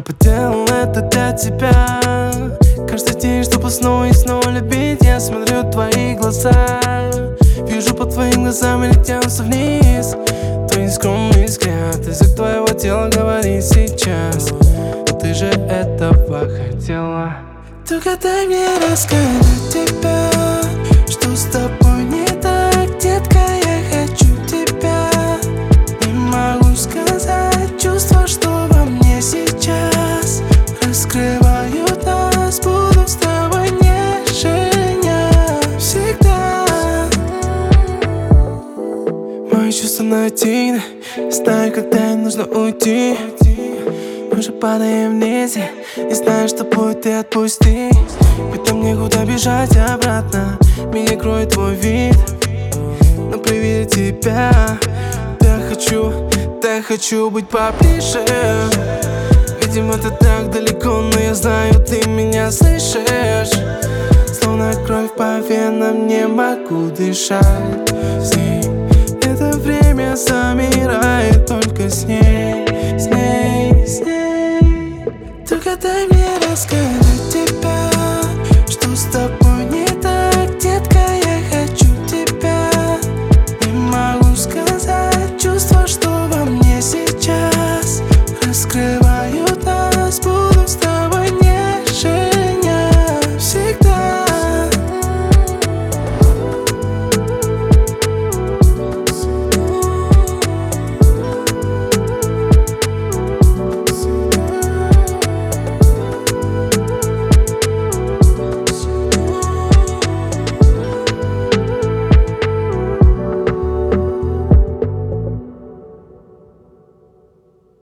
Пропотел это для тебя. Каждый день, чтобы снова и снова любить, я смотрю твои глаза. Вижу по твоим глазам и летятся вниз твой нескромный взгляд. Язык твоего тела говорит сейчас: ты же этого хотела. Только дай мне рассказать тебя, что с тобой не так, детка, я хочу тебя. Не могу сказать чувства, что во мне сейчас раскрывают нас. Буду с тобой нежнее всегда. Мои чувства наводили, знаю, когда нужно уйти. Мы же падаем вниз, не знаю, что будет, ты отпусти. Ведь там некуда бежать обратно, меня кроет твой вид. Но при виде тебя так хочу быть поближе. Видимо, ты так далеко, но я знаю, ты меня слышишь. Словно кровь по венам, не могу дышать с ней. Это время замирает только с ней, с ней, с ней. Только дай мне рассказать